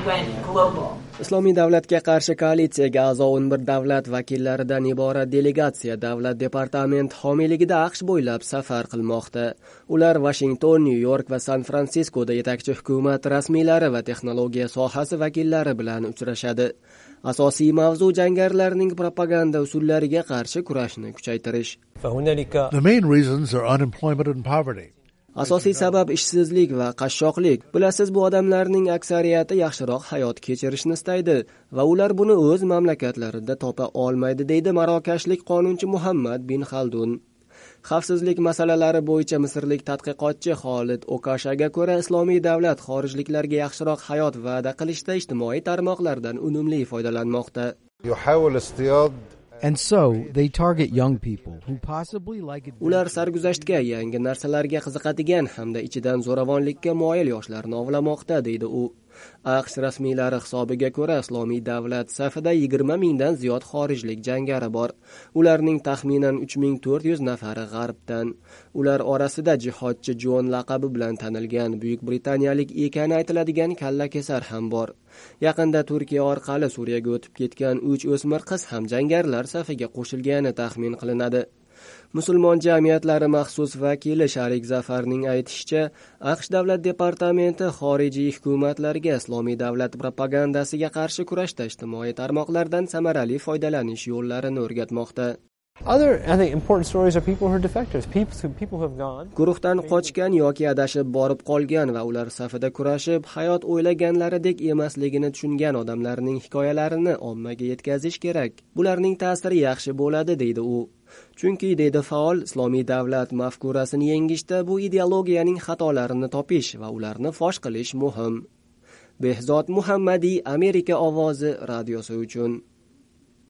went global. Islomiy davlatga qarshi koalitsiyaga a'zo 11 davlat vakillaridan iborat delegatsiya davlat departamenti homiyligida AQSh bo'ylab safar qilmoqda. Ular Washington, Nyu-York va San-Fransiskoda yetakchi hukumat rasmiylari va texnologiya sohasi vakillari bilan uchrashadi. Asosiy mavzu jangarilarning propaganda usullariga qarshi kurashni kuchaytirish. The main reasons are unemployment and poverty. Asosiy sabab ishsizlik va qashshoqlik. Bilasiz, bu odamlarning aksariyati yaxshiroq hayot kechirishni istaydi va ular buni o'z mamlakatlarida topa olmaydi, deydi marokashlik qonunchi Muhammad bin Xaldun. Xavfsizlik masalalari bo'yicha misrlik tadqiqotchi Xolid Okashaga ko'ra, islomiy davlat xorijliklarga yaxshiroq hayot va'da qilishda ijtimoiy tarmoqlardan unumli foydalanmoqda. And so, they target young people who possibly like it. Ular sarguzashtga, yangi narsalarga qiziqadigan hamda ichidan zo'ravonlikka moyil yoshlarni ovlamoqda, deydi u. AQSh rasmiylari hisobiga ko'ra, islomiy davlat safida 20 mingdan ziyod xorijlik jangari bor. Ularning taxminan 3400 nafari g'arbdan. Ular orasida jihodchi Jon laqabi bilan tanilgan Buyuk Britaniyalik ekani aytiladigan kallakesar ham bor. Yaqinda Turkiya orqali Suriyaga o'tib ketgan 3 o'smir qiz ham jangarilar safiga qo'shilgani taxmin qilinadi. Musulmon jamiyatlari maxsus vakili Sharik Zafarning aytishicha, AQSh davlat departamenti xorijiy hukumatlarga islomiy davlat propagandasiga qarshi kurashda ijtimoiy tarmoqlardan samarali foydalanish yo'llarini o'rgatmoqda. Guruhdan qochgan yoki adashib borib qolgan va ular safida kurashib, hayot o'ylaganlaridek emasligini tushungan odamlarning hikoyalarini ommaga yetkazish kerak. Bularning ta'siri yaxshi bo'ladi, deydi u. Chunki, deydi faol, islomiy davlat mafkurasini yengishda bu ideologiyaning xatolarini topish va ularni fosh qilish muhim. Behzod Muhammadiy, Amerika ovozi radiosi uchun.